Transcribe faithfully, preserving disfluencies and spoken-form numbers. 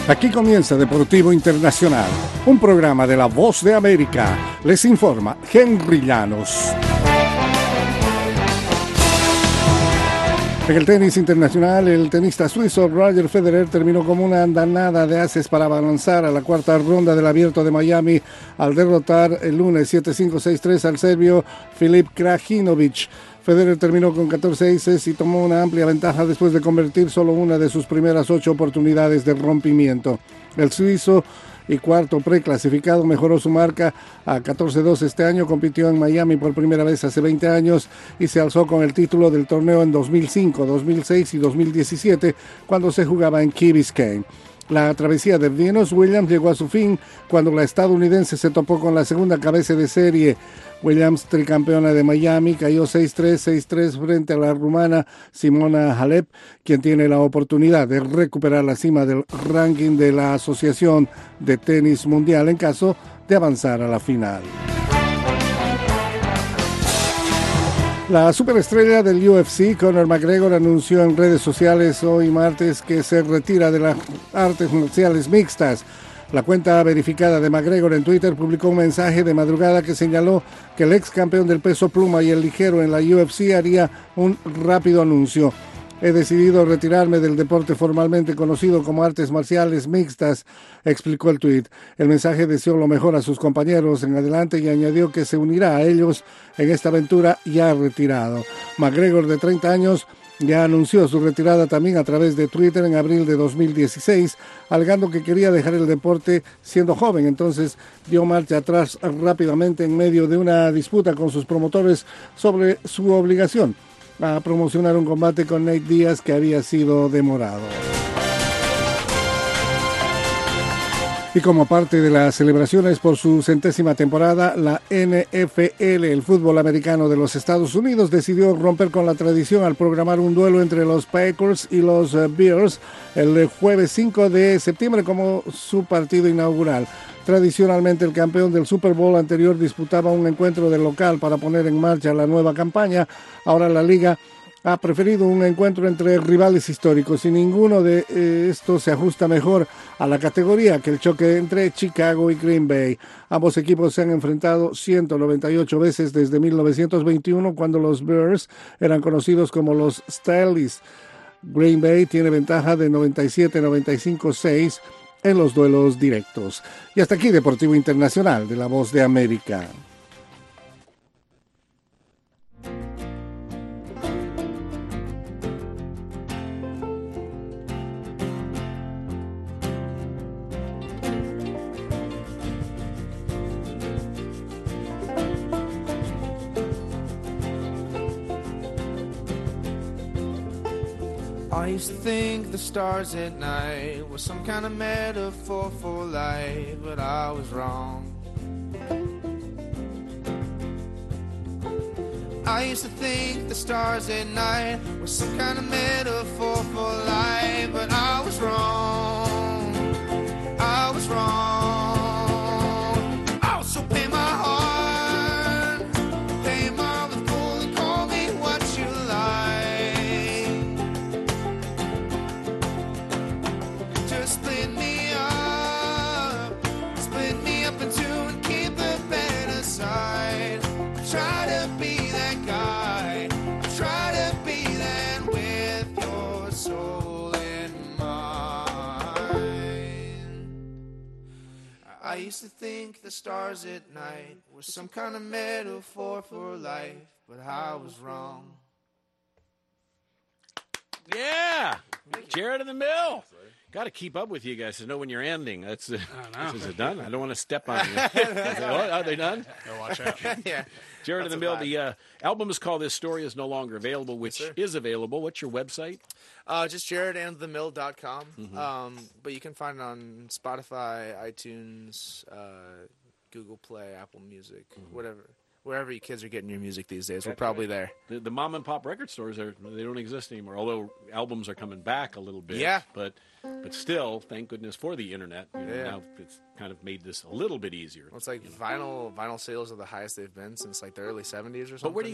Aquí comienza Deportivo Internacional, un programa de La Voz de América. Les informa Henry Llanos. En el tenis internacional, el tenista suizo Roger Federer terminó como una andanada de ases para avanzar a la cuarta ronda del Abierto de Miami al derrotar el lunes siete cinco seis tres al serbio Filip Krajinovic. Federer terminó con catorce aces y tomó una amplia ventaja después de convertir solo una de sus primeras ocho oportunidades de rompimiento. El suizo y cuarto preclasificado mejoró su marca a catorce dos este año, compitió en Miami por primera vez hace veinte años y se alzó con el título del torneo en dos mil cinco, dos mil seis y dos mil diecisiete cuando se jugaba en Key Biscayne. La travesía de Venus Williams llegó a su fin cuando la estadounidense se topó con la segunda cabeza de serie. Williams, tricampeona de Miami, cayó seis tres, seis tres frente a la rumana Simona Halep, quien tiene la oportunidad de recuperar la cima del ranking de la Asociación de Tenis Mundial en caso de avanzar a la final. La superestrella del U F C, Conor McGregor, anunció en redes sociales hoy martes que se retira de las artes marciales mixtas. La cuenta verificada de McGregor en Twitter publicó un mensaje de madrugada que señaló que el ex campeón del peso pluma y el ligero en la U F C haría un rápido anuncio. He decidido retirarme del deporte formalmente conocido como artes marciales mixtas, explicó el tuit. El mensaje deseó lo mejor a sus compañeros en adelante y añadió que se unirá a ellos en esta aventura ya retirado. McGregor, de treinta años, ya anunció su retirada también a través de Twitter en abril de dos mil dieciséis, alegando que quería dejar el deporte siendo joven. Entonces dio marcha atrás rápidamente en medio de una disputa con sus promotores sobre su obligación a promocionar un combate con Nate Diaz que había sido demorado. Y como parte de las celebraciones por su centésima temporada, la N F L, el fútbol americano de los Estados Unidos, decidió romper con la tradición al programar un duelo entre los Packers y los Bears el jueves cinco de septiembre como su partido inaugural. Tradicionalmente, el campeón del Super Bowl anterior disputaba un encuentro de local para poner en marcha la nueva campaña. Ahora la liga ha preferido un encuentro entre rivales históricos y ninguno de eh, estos se ajusta mejor a la categoría que el choque entre Chicago y Green Bay. Ambos equipos se han enfrentado ciento noventa y ocho veces desde mil novecientos veintiuno, cuando los Bears eran conocidos como los Steelers. Green Bay tiene ventaja de noventa y siete a noventa y cinco seis en los duelos directos. Y hasta aquí Deportivo Internacional de La Voz de América. I used to think the stars at night were some kind of metaphor for life, but I was wrong. I used to think the stars at night were some kind of metaphor for life, but I was wrong. I was wrong. Oh, so pay my heart, pay my with gold and call me what you like. Just split me up, split me up in two and keep the bad aside. Try to be that guy, try to be that with your soul in mine. I used to think the stars at night were some kind of metaphor for life, but I was wrong. Yeah, Jared in the Mill. Got to keep up with you guys to know when you're ending. That's uh, is it done? I don't want to step on you. What? Are they done? No, watch out. Yeah. Jared in the Mill. The uh, album is called "This Story Is No Longer Available," which Yes, is available. What's your website? Uh, just jared and the mill dot com. Mm-hmm. Um, but you can find it on Spotify, iTunes, uh, Google Play, Apple Music, Mm-hmm. whatever. Wherever you kids are getting your music these days, we're probably there. The, the mom and pop record stores are they don't exist anymore. Although albums are coming back a little bit. Yeah. But but still, thank goodness for the internet. You know, Yeah. Now it's kind of made this a little bit easier. Well, it's like vinyl vinyl sales are the highest they've been since like the early seventies or something. But where do you